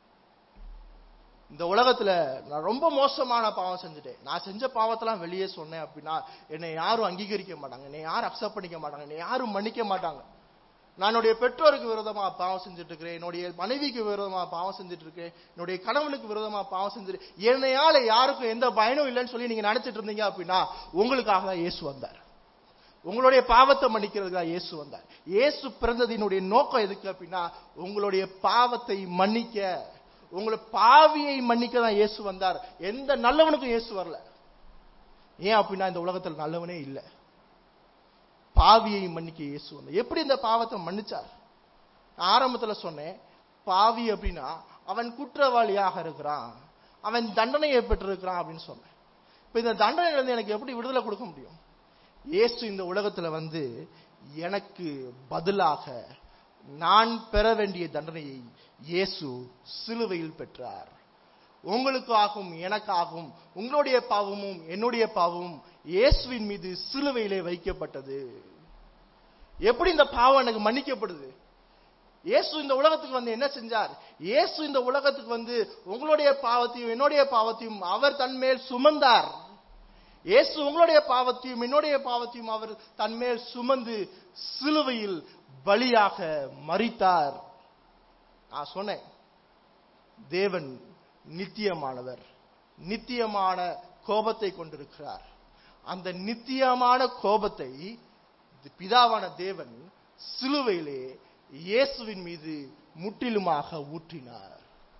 இந்த உலகத்துல நான் ரொம்ப மோசமான பாவம் செஞ்சுட்டேன், நான் செஞ்ச பாவத்தெல்லாம் வெளியே சொன்னேன் அப்படின்னா என்னை யாரும் அங்கீகரிக்க மாட்டாங்க, என்னை யாரும் அக்செப்ட் பண்ணிக்க மாட்டாங்க, என்னை யாரும் மன்னிக்க மாட்டாங்க. நான் என்னுடைய பெற்றோருக்கு விரோதமா பாவம் செஞ்சுட்டு இருக்கிறேன், என்னுடைய மனைவிக்கு விரோதமா பாவம் செஞ்சுட்டு இருக்கேன், என்னுடைய கணவனுக்கு விரோதமா பாவம் செஞ்சுட்டு, என்னையால யாருக்கும் எந்த பயனும் இல்லைன்னு சொல்லி நீங்க நினைச்சிட்டு இருந்தீங்க அப்படின்னா, உங்களுக்காக தான் இயேசு வந்தார். உங்களுடைய பாவத்தை மன்னிக்கிறதுக்காக இயேசு வந்தார். இயேசு பிறந்ததினுடைய நோக்கம் எதுக்கு அப்படின்னா, உங்களுடைய பாவத்தை மன்னிக்க, உங்களை பாவியை மன்னிக்க தான் இயேசு வந்தார். எந்த நல்லவனுக்கும் இயேசு வரல. ஏன் அப்படின்னா இந்த உலகத்தில் நல்லவனே இல்லை. பாவியை மன்னிக்க இயேசு வந்தார். எப்படி இந்த பாவத்தை மன்னிச்சார்? ஆரம்பத்துல சொன்னேன், பாவி அப்படின்னா அவன் குற்றவாளியாக இருக்கிறான், அவன் தண்டனையை பெற்றிருக்கிறான் அப்படின்னு சொன்னேன். இப்ப இந்த தண்டனையில இருந்து எனக்கு எப்படி விடுதலை கொடுக்க முடியும்? இயேசு இந்த உலகத்துல வந்து எனக்கு பதிலாக நான் பெற வேண்டிய தண்டனையை இயேசு சிலுவையில் பெற்றார். உங்களுக்காகவும் எனக்காகவும் உங்களுடைய பாவமும் என்னுடைய பாவமும் இயேசுவின் மீது சிலுவையிலே வைக்கப்பட்டது. எப்படி இந்த பாவம் எனக்கு மன்னிக்கப்படுது? இயேசு இந்த உலகத்துக்கு வந்து என்ன செஞ்சார்? இயேசு இந்த உலகத்துக்கு வந்து உங்களுடைய பாவத்தையும் என்னுடைய பாவத்தையும் அவர் தன்மேல் சுமந்தார். இயேசு உங்களுடைய பாவத்தையும் என்னுடைய பாவத்தையும் அவர் தன்மேல் சுமந்து சிலுவையில் பலியாக மரித்தார். நான் சொன்னேன், தேவன் நித்தியமானவர், நித்தியமான கோபத்தை கொண்டிருக்கிறார். அந்த நித்தியமான கோபத்தை பிதாவான தேவன் சிலுவையிலே இயேசுவின் மீது முற்றிலுமாக ஊற்றினார்.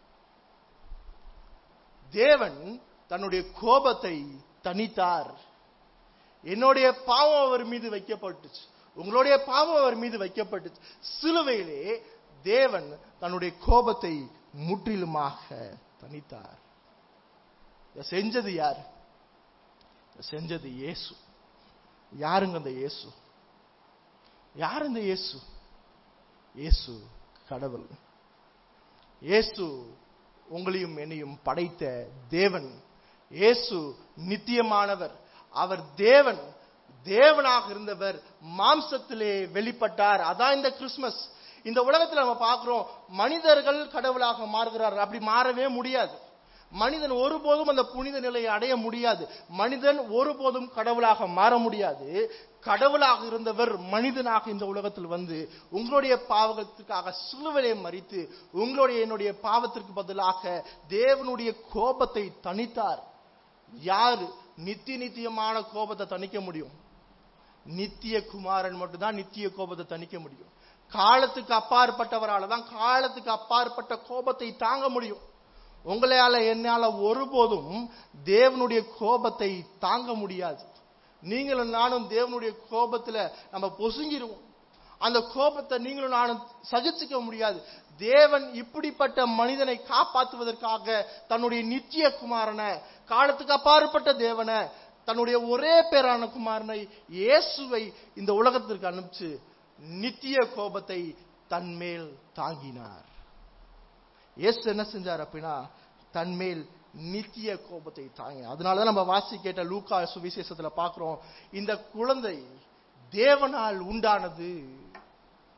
தேவன் தன்னுடைய கோபத்தை தணித்தார். என்னுடைய பாவம் அவர் மீது வைக்கப்பட்டுச்சு, உங்களுடைய பாவம் அவர் மீது வைக்கப்பட்டுச்சு. சிலுவையிலே தேவன் தன்னுடைய கோபத்தை முற்றிலுமாக தணித்தார். இதை செஞ்சது யார்? செஞ்சது இயேசு. யாருங்க அந்த இயேசு? யார் இந்த இயேசு? இயேசு கடவுள். இயேசு உங்களையும் என்னையும் படைத்த தேவன். இயேசு நித்தியமானவர். அவர் தேவன், தேவனாக இருந்தவர் மாம்சத்திலே வெளிப்பட்டார். அதான் இந்த கிறிஸ்துமஸ். இந்த உலகத்தில் நம்ம பார்க்கிறோம், மனிதர்கள் கடவுளாக மாறுகிறார்கள். அப்படி மாறவே முடியாது. மனிதன் ஒருபோதும் அந்த புனித நிலையை அடைய முடியாது. மனிதன் ஒருபோதும் கடவுளாக மாற முடியாது. கடவுளாக இருந்தவர் மனிதனாக இந்த உலகத்தில் வந்து உங்களுடைய பாவத்துக்காக சிலுவையிலே மரித்து உங்களுடைய என்னுடைய பாவத்திற்கு பதிலாக தேவனுடைய கோபத்தை தணித்தார். யாரு நித்திய நித்தியமான கோபத்தை தணிக்க முடியும்? நித்திய குமாரன் மட்டும்தான் நித்திய கோபத்தை தணிக்க முடியும். காலத்துக்கு அப்பாற்பட்டவரால தான் காலத்துக்கு அப்பாற்பட்ட கோபத்தை தாங்க முடியும். உங்களால என்னால ஒருபோதும் தேவனுடைய கோபத்தை தாங்க முடியாது. நீங்களும் நானும் தேவனுடைய கோபத்துல நம்ம பொசுங்கிடுவோம். அந்த கோபத்தை நீங்களும் நானும் சகிச்சுக்க முடியாது. தேவன் இப்படிப்பட்ட மனிதனை காப்பாற்றுவதற்காக தன்னுடைய நித்திய குமாரனை, காலத்துக்கு அப்பாற்பட்ட தேவனை, தன்னுடைய ஒரே பேரான குமாரனை இயேசுவை இந்த உலகத்திற்கு அனுப்பிச்சு நித்திய கோபத்தை தன்மேல் தாங்கினார். இயேசு என்ன செஞ்சார் அப்படின்னா, தன்மேல் நித்திய கோபத்தை தாங்கினார். அதனாலதான் நம்ம வாசி கேட்ட லூக்கா சுவிசேஷத்துல பாக்குறோம், இந்த குழந்தை தேவனால் உண்டானது.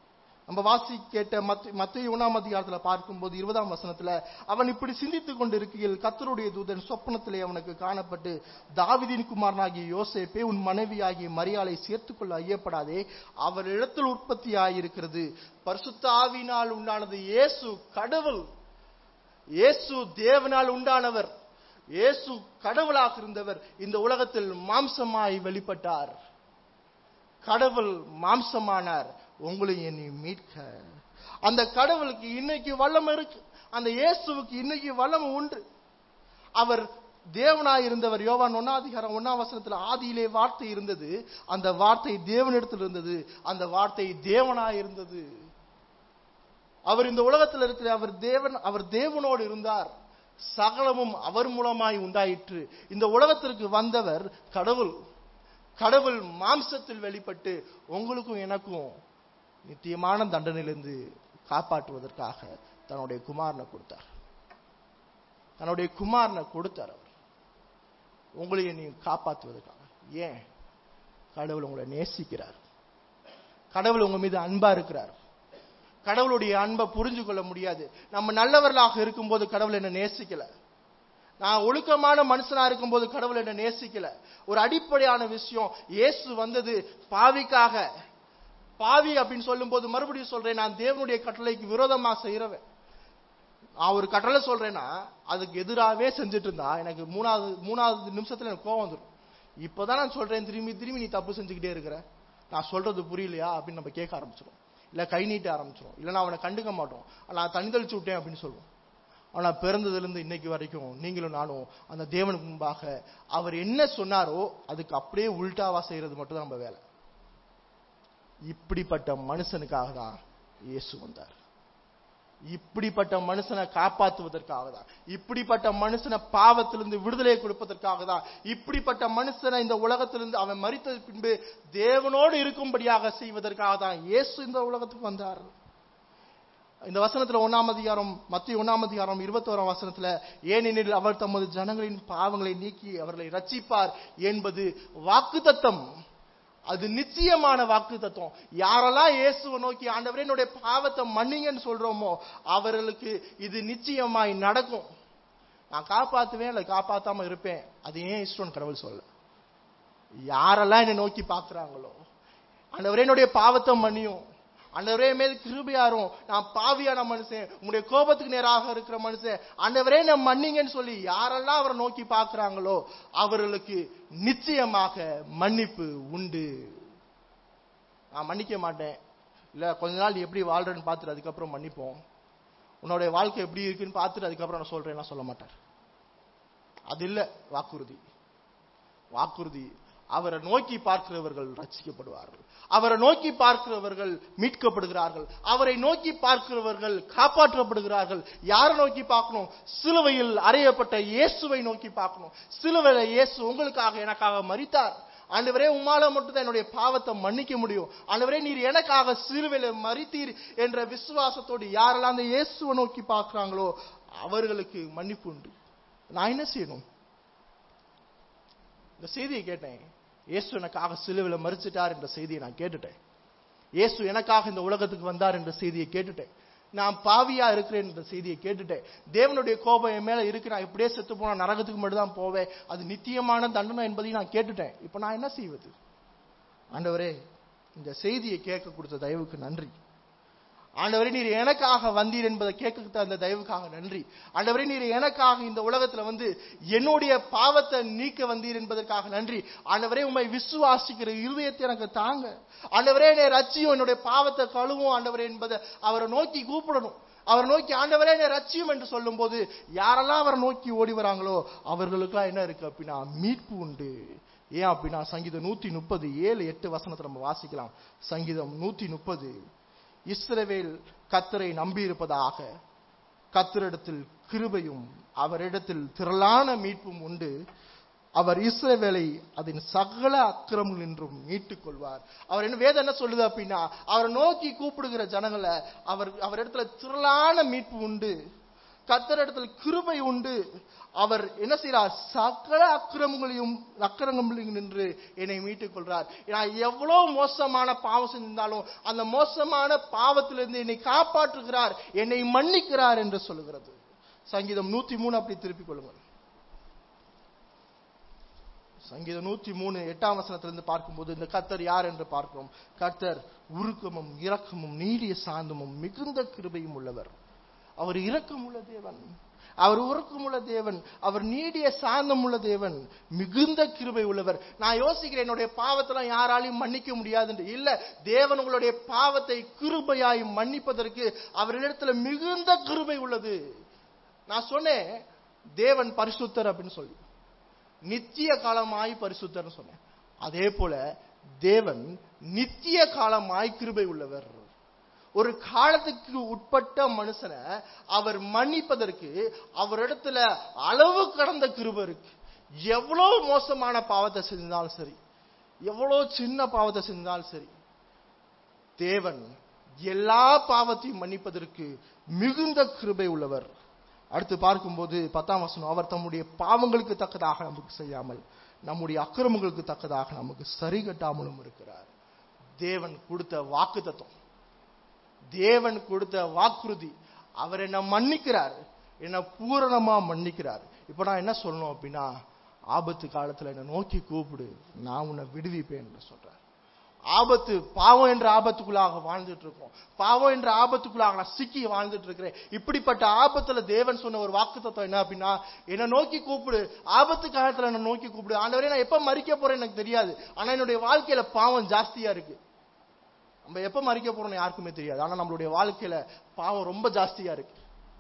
நம்ம வாசி கேட்ட மத்தேயு ஒன்றாம் அதிகாரத்துல பார்க்கும்போது இருபதாம் வசனத்துல அவன் இப்படி சிந்தித்துக் கொண்டு இருக்கையில் கர்த்தருடைய தூதன் சொப்பனத்திலே அவனுக்கு காணப்பட்டு, தாவீதின் குமாரனாகிய யோசேப்பே, உன் மனைவியாகிய மரியாளை சேர்த்துக் கொள்ள ஐயப்படாதே, அவர் இடத்தில் உற்பத்தி ஆயிருக்கிறது பரிசுத்த ஆவியினால் உண்டானது. இயேசு கடவுள், இயேசு தேவனால் உண்டானவர், இயேசு கடவுளாக இருந்தவர் இந்த உலகத்தில் மாம்சமாய் வெளிப்பட்டார். கடவுள் மாம்சமானார் உங்களை என்னை மீட்க. அந்த கடவுளுக்கு இன்னைக்கு வல்லமை இருக்கு, அந்த இயேசுவுக்கு இன்னைக்கு வல்லமை உண்டு. அவர் தேவனாய் இருந்தவர். யோவான் ஒன்னாம் அதிகாரம் ஒன்னாம் வசனத்துல ஆதியிலே வார்த்தை இருந்தது, அந்த வார்த்தை தேவனிடத்தில் இருந்தது, அந்த வார்த்தை தேவனாய் இருந்தது. அவர் இந்த உலகத்தில் இருக்கிற அவர் தேவன், அவர் தேவனோடு இருந்தார். சகலமும் அவர் மூலமாய் உண்டாயிற்று. இந்த உலகத்திற்கு வந்தவர் கடவுள். கடவுள் மாம்சத்தில் வெளிப்பட்டு உங்களுக்கும் எனக்கும் நித்தியமான தண்டனையிலிருந்து காப்பாற்றுவதற்காக தன்னுடைய குமாரனை கொடுத்தார். தன்னுடைய குமாரனை கொடுத்தார் அவர் உங்களை நீ காப்பாற்றுவதற்காக. ஏன்? கடவுள் உங்களை நேசிக்கிறார். கடவுள் உங்க மீது அன்பா இருக்கிறார். கடவுளுடைய அன்பை புரிஞ்சு கொள்ள முடியாது. நம்ம நல்லவர்களாக இருக்கும்போது கடவுள் என்ன நேசிக்கல. நான் ஒழுக்கமான மனுஷனா இருக்கும்போது கடவுள் என்ன நேசிக்கல. ஒரு அடிப்படையான விஷயம், இயேசு வந்தது பாவிக்காக. பாவி அப்படின்னு சொல்லும் போது மறுபடியும் சொல்றேன், நான் தேவனுடைய கட்டளைக்கு விரோதமா செய்யறவன். நான் ஒரு கட்டளை சொல்றேன்னா அதுக்கு எதிராகவே செஞ்சுட்டு இருந்தா எனக்கு மூணாவது மூணாவது நிமிஷத்துல எனக்கு கோவம் வந்துடும். இப்பதான் நான் சொல்றேன், திரும்பி திரும்பி நீ தப்பு செஞ்சுக்கிட்டே இருக்கிற, நான் சொல்றது புரியலையா அப்படின்னு நம்ம கேட்க ஆரம்பிச்சிடும். இல்ல கை நீட்ட ஆரம்பிச்சிடும். இல்லைன்னா அவனை கண்டுக்க மாட்டோம், நான் தண்ணி தெளிச்சு விட்டேன் அப்படின்னு சொல்லுவோம். ஆனா பிறந்ததுல இருந்து இன்னைக்கு வரைக்கும் நீங்களும் நானும் அந்த தேவனுக்கு முன்பாக அவர் என்ன சொன்னாரோ அதுக்கு அப்படியே உல்டாவா செய்யறது மட்டும் தான் நம்ம வேலை. இப்படிப்பட்ட மனுஷனுக்காக தான் இயேசு வந்தார். இப்படிப்பட்ட மனுஷனை காப்பாற்றுவதற்காக தான், இப்படிப்பட்ட மனுஷனை பாவத்திலிருந்து விடுதலை கொடுப்பதற்காக தான், இப்படிப்பட்ட மனுஷனை இந்த உலகத்திலிருந்து அவன் மரித்த பின்பு தேவனோடு இருக்கும்படியாக செய்வதற்காக தான் இயேசு இந்த உலகத்துக்கு வந்தார். இந்த வசனத்துல ஒன்னாம் அதிகாரம் மத்திய ஒன்னாம் அதிகாரம் இருபத்தோராம் வசனத்துல, ஏனெனில் அவர் தமது ஜனங்களின் பாவங்களை நீக்கி அவர்களை ரட்சிப்பார் என்பது வாக்குத்தத்தம். அது நிச்சயமான வாக்கு தத்துவம். யாரெல்லாம் இயேசுவை நோக்கி ஆண்டவரே என்னுடைய பாவத்தை மன்னிங்கன்னு சொல்றோமோ அவர்களுக்கு இது நிச்சயமாய் நடக்கும். நான் காப்பாத்துவேன் இல்லை காப்பாத்தாம இருப்பேன், அது ஏன் இஷ்டம் கடவுள் சொல்ல. யாரெல்லாம் என்னை நோக்கி பாக்குறாங்களோ, ஆண்டவரே என்னுடைய பாவத்தை மன்னியும், ஆண்டவரே மேல் கிருபையாரும், நான் பாவியான மனுஷன், உங்களுடைய கோபத்துக்கு நேராக இருக்கிற மனுஷன், ஆண்டவரே நான் மன்னிங்கன்னு சொல்லி யாரெல்லாம் அவரை நோக்கி பார்க்கிறாங்களோ அவர்களுக்கு நிச்சயமாக மன்னிப்பு உண்டு. நான் மன்னிக்க மாட்டேன், இல்ல கொஞ்ச நாள் எப்படி வாழ்றேன்னு பார்த்துட்டு அதுக்கப்புறம் மன்னிப்போம், உன்னுடைய வாழ்க்கை எப்படி இருக்குன்னு பார்த்துட்டு அதுக்கப்புறம் நான் சொல்றேன்னா சொல்ல மாட்டார். அது இல்ல வாக்குறுதி. வாக்குறுதி அவரை நோக்கி பார்க்கிறவர்கள் ரட்சிக்கப்படுவார்கள், அவரை நோக்கி பார்க்கிறவர்கள் மீட்கப்படுகிறார்கள், அவரை நோக்கி பார்க்கிறவர்கள் காப்பாற்றப்படுகிறார்கள். யாரை நோக்கி பார்க்கணும்? சிலுவையில் அறையப்பட்ட இயேசுவை நோக்கி பார்க்கணும். சிலுவையில இயேசு உங்களுக்காக எனக்காக மரித்தார். ஆண்டவரே உம்மால மட்டும் தான் என்னுடைய பாவத்தை மன்னிக்க முடியும், ஆண்டவரே நீர் எனக்காக சிலுவையில மரித்தீர் என்ற விசுவாசத்தோடு யாரெல்லாம் அந்த இயேசுவை நோக்கி பார்க்கிறாங்களோ அவர்களுக்கு மன்னிப்பு உண்டு. நான் என்ன செய்யணும்? இந்த செய்தியை கேட்டேன், இயேசு எனக்காக சிலுவையில மரிச்சிட்டார் என்ற செய்தியை நான் கேட்டுட்டேன். இயேசு எனக்காக இந்த உலகத்துக்கு வந்தார் என்ற செய்தியை கேட்டுட்டேன். நான் பாவியா இருக்கிறேன் என்ற செய்தியை கேட்டுட்டேன். தேவனுடைய கோபம் என் மேல இருக்கு, நான் இப்படியே செத்து போனா நரகத்துக்கு மட்டும் தான் போவேன், அது நித்தியமான தண்டனை என்பதையும் நான் கேட்டுட்டேன். இப்ப நான் என்ன செய்வது? ஆண்டவரே இந்த செய்தியை கேட்க கொடுத்த தயவுக்கு நன்றி. ஆண்டவரே நீர் எனக்காக வந்தீர் என்பதை கேட்க அந்த தயவுக்காக நன்றி. ஆண்டவரே நீர் எனக்காக இந்த உலகத்துல வந்து என்னுடைய பாவத்தை நீக்க வந்தீர் என்பதற்காக நன்றி. ஆண்டவரே உம்மை விசுவாசிக்கிற இருதயத்தை எனக்கு தாங்க. ஆண்டவரே என்னை ரட்சியும், என்னுடைய பாவத்தை கழுவும் ஆண்டவரே என்பதை அவரை நோக்கி கூப்பிடணும். அவரை நோக்கி ஆண்டவரே என்னை ரட்சியும் என்று சொல்லும் போது யாரெல்லாம் அவரை நோக்கி ஓடி வராங்களோ அவர்களுக்கெல்லாம் என்ன இருக்கு அப்படின்னா மீட்பு உண்டு. ஏன் அப்படின்னா சங்கீதம் நூத்தி முப்பது ஏழு எட்டு வசனத்தை நம்ம வாசிக்கலாம். சங்கீதம் நூத்தி முப்பது, இஸ்ரவேல் கர்த்தரை நம்பியிருப்பதாக, கர்த்தரிடத்தில் கிருபையும் அவரிடத்தில் திரளான மீட்பும் உண்டு, அவர் இஸ்ரவேலை அதன் சகல அக்கிரமங்கள் என்றும் மீட்டுக் கொள்வார். அவர் என்ன வேதம் என்ன சொல்லுது அப்படின்னா, அவரை நோக்கி கூப்பிடுகிற ஜனங்களை அவர் அவரிடத்துல திரளான மீட்பு உண்டு. கர்த்தரிடத்தில் கிருபை உண்டு. அவர் என்ன செய்யறார்? சகல அக்கிரமங்களையும் அக்கிரமங்களையும் நின்று என்னை மீட்டுக் கொள்றார். நான் எவ்வளவு மோசமான பாவம் செஞ்சிருந்தாலும் அந்த மோசமான பாவத்திலிருந்து என்னை காப்பாற்றுகிறார், என்னை மன்னிக்கிறார் என்று சொல்லுகிறது. சங்கீதம் நூத்தி மூணு அப்படி திருப்பிக் கொள்ளுங்கள். சங்கீதம் நூத்தி மூணு எட்டாம் வசனத்திலிருந்து பார்க்கும்போது இந்த கர்த்தர் யார் என்று பார்க்கிறோம். கர்த்தர் உருக்கமும் இரக்கமும் நீடிய சாந்தமும் மிகுந்த கிருபையும் உள்ளவர். அவர் இரக்கமுள்ள தேவன், அவர் உருக்கமுள்ள தேவன், அவர் நீடிய சாந்தம் உள்ள தேவன், மிகுந்த கிருபை உள்ளவர். நான் யோசிக்கிறேன், என்னுடைய பாவத்தெல்லாம் யாராலையும் மன்னிக்க முடியாது என்று. இல்ல, தேவன் உங்களுடைய பாவத்தை கிருபையாய் மன்னிப்பதற்கு அவரிடத்துல மிகுந்த கிருபை உள்ளது. நான் சொன்னேன் தேவன் பரிசுத்தர் அப்படின்னு சொல்லி, நித்திய காலமாய் பரிசுத்தர் சொன்னேன். அதே போல தேவன் நித்திய காலமாய் கிருபை உள்ளவர். ஒரு காலத்துக்கு உட்பட்ட மனுஷனை அவர் மன்னிப்பதற்கு அவரிடத்துல அளவு கடந்த கிருபை இருக்கு. எவ்வளவு மோசமான பாவத்தை செஞ்சாலும் சரி, எவ்வளவு சின்ன பாவத்தை செஞ்சாலும் சரி, தேவன் எல்லா பாவத்தையும் மன்னிப்பதற்கு மிகுந்த கிருபை உள்ளவர். அடுத்து பார்க்கும்போது பத்தாம் வசனம், அவர் தம்முடைய பாவங்களுக்கு தக்கதாக நமக்கு செய்யாமல் நம்முடைய அக்கிரமங்களுக்கு தக்கதாக நமக்கு சரி கட்டாமலும் இருக்கிறார். தேவன் கொடுத்த வாக்கு தத்துவம், தேவன் கொடுத்த வாக்குறுதி, அவர் என்ன மன்னிக்கிறார், என்ன பூரணமா மன்னிக்கிறார். இப்ப நான் என்ன சொல்லணும் அப்படின்னா, ஆபத்து காலத்துல என்ன நோக்கி கூப்பிடு, நான் உன்னை விடுவிப்பேன் என்று சொல்றார். ஆபத்து, பாவம் என்ற ஆபத்துக்குள்ளாக வாழ்ந்துட்டு இருக்கோம். பாவம் என்ற ஆபத்துக்குள்ளாக நான் சிக்கி வாழ்ந்துட்டு இருக்கிறேன். இப்படிப்பட்ட ஆபத்துல தேவன் சொன்ன ஒரு வாக்கு தத்துவம் என்ன அப்படின்னா, என்ன நோக்கி கூப்பிடு, ஆபத்து காலத்துல என்ன நோக்கி கூப்பிடு. ஆண்டவரே, நான் எப்ப மறிக்க போறேன் எனக்கு தெரியாது, ஆனா என்னுடைய வாழ்க்கையில பாவம் ஜாஸ்தியா இருக்கு. நம்ம எப்ப மறிக்க போறோம்னு யாருக்குமே தெரியாது, ஆனா நம்மளுடைய வாழ்க்கையில பாவம் ரொம்ப ஜாஸ்தியா இருக்கு.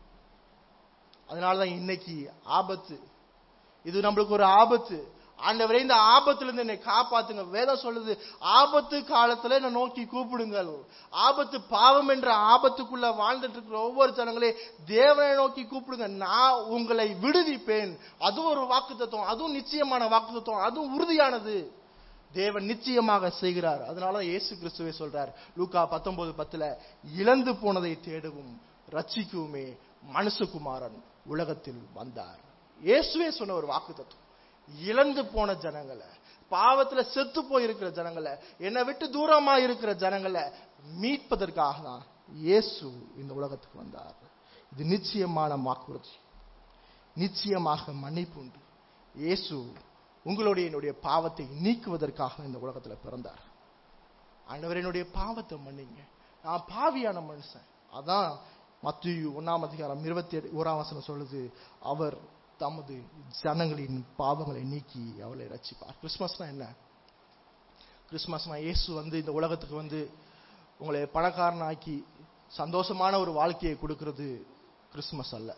அதனாலதான் இன்னைக்கு ஆபத்து, இது நம்மளுக்கு ஒரு ஆபத்து. ஆண்டவரே, இந்த ஆபத்துல இருந்து என்னை காப்பாத்துங்க. வேதம் சொல்லுது, ஆபத்து காலத்துல என்ன நோக்கி கூப்பிடுங்கள். ஆபத்து, பாவம் என்ற ஆபத்துக்குள்ள வாழ்ந்துட்டு இருக்கிற ஒவ்வொரு ஜனங்களே தேவனை நோக்கி கூப்பிடுங்க, நான் உங்களை விடுவிப்பேன். அதுவும் ஒரு வாக்கு தத்துவம், அதுவும் நிச்சயமான வாக்கு தத்துவம், அதுவும் உறுதியானது. தேவன் நிச்சயமாக செய்கிறார். அதனால இயேசு கிறிஸ்துவே சொல்றார் லூக்கா பத்தொன்பது பத்துல, இழந்து போனதை தேடவும் ரட்சிக்கவுமே மனுஷகுமாரன் உலகத்தில் வந்தார். இயேசுவே சொன்ன ஒரு வாக்கு தத்துவம். இழந்து போன ஜனங்களை, பாவத்துல செத்து போயிருக்கிற ஜனங்களை, என்னை விட்டு தூரமா இருக்கிற ஜனங்களை மீட்பதற்காக தான் இயேசு இந்த உலகத்துக்கு வந்தார். இது நிச்சயமான வாக்குறுதி, நிச்சயமாக மன்னிப்பு உண்டு. இயேசு உங்களுடைய என்னுடைய பாவத்தை நீக்குவதற்காக இந்த உலகத்துல பிறந்தார். ஆண்டவர், என்னுடைய பாவத்தை மன்னிங்க, நான் பாவியான மனுஷன். அதான் மத்தேயு ஒன்னாம் அதிகாரம் இருபத்தி ஓராம் வசனம் சொல்லுது, அவர் தமது ஜனங்களின் பாவங்களை நீக்கி அவளை ரட்சிப்பார். கிறிஸ்துமஸ்னா என்ன? கிறிஸ்துமஸ்னா இயேசு வந்து இந்த உலகத்துக்கு வந்து உங்களை பணக்காரனாக்கி சந்தோஷமான ஒரு வாழ்க்கையை கொடுக்கிறது கிறிஸ்துமஸ் அல்ல.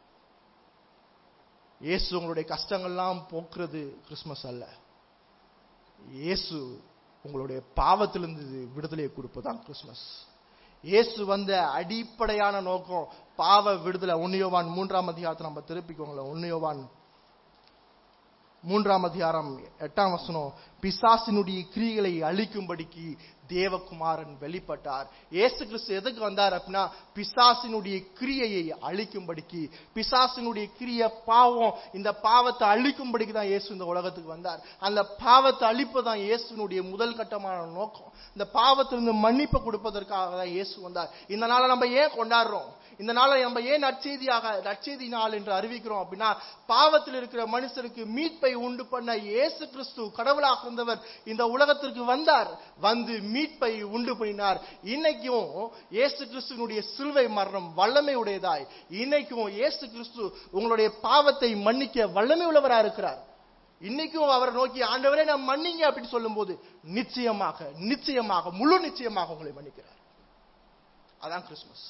இயேசு உங்களுடைய கஷ்டங்கள்லாம் போக்குறது கிறிஸ்துமஸ் அல்ல. இயேசு உங்களுடைய பாவத்திலிருந்து விடுதலையை கொடுப்பதுதான் கிறிஸ்துமஸ். இயேசு வந்த அடிப்படையான நோக்கம் பாவ விடுதலை. ஒன்னு யோவான் மூன்றாம் அதிகாரத்தை நம்ம திருப்பிக்கோங்கள. ஒன்னு யோவான் மூன்றாம் அதிகாரம் எட்டாம் வசனம், பிசாசினுடைய கிரியைகளை அழிக்கும்படிக்கு தேவகுமாரன் வெளிப்பட்டார். இயேசு கிறிஸ்து எதுக்கு வந்தார் அப்படின்னா, பிசாசினுடைய கிரியையை அழிக்கும்படிக்கு. பிசாசினுடைய கிரிய பாவம், இந்த பாவத்தை அழிக்கும்படிக்கு தான் இயேசு இந்த உலகத்துக்கு வந்தார். அந்த பாவத்தை அழிப்பதான் இயேசுனுடைய முதல் கட்டமான நோக்கம். இந்த பாவத்திலிருந்து மன்னிப்பு கொடுப்பதற்காக தான் இயேசு வந்தார். இந்த நாளை நம்ம ஏன் கொண்டாடுறோம், இந்த நாளை நம்ம ஏன் நற்செய்தியாக நற்செய்தி நாள் என்று அறிவிக்கிறோம் அப்படின்னா, பாவத்தில் இருக்கிற மனுஷருக்கு மீட்பை உண்டு பண்ண இயேசு கிறிஸ்து கடவுளாக இருந்தவர் இந்த உலகத்திற்கு வந்தார், வந்து மீட்பை உண்டு பண்ணினார். இன்னைக்கும் இயேசு கிறிஸ்துவினுடைய சிலுவை மரணம் வல்லமை உடையதாய், இன்னைக்கும் இயேசு கிறிஸ்து உங்களுடைய பாவத்தை மன்னிக்க வல்லமை உள்ளவராக இருக்கிறார். இன்னைக்கும் அவரை நோக்கி ஆண்டவரே நான் மன்னிங்க அப்படின்னு சொல்லும் போது நிச்சயமாக நிச்சயமாக முழு நிச்சயமாக உங்களை மன்னிக்கிறார். அதான் கிறிஸ்துமஸ்.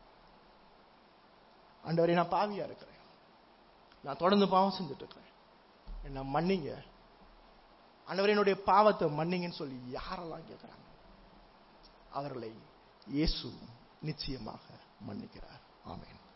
ஆண்டவரே நான் பாவியா இருக்கிறேன், நான் தொடர்ந்து பாவம் செஞ்சுட்டு இருக்கிறேன், என்ன மன்னிங்க ஆண்டவரே, என்னுடைய பாவத்தை மன்னிங்கன்னு சொல்லி யாரெல்லாம் கேட்கிறாங்க அவர்களை இயேசு நிச்சயமாக மன்னிக்கிறார். ஆமென்.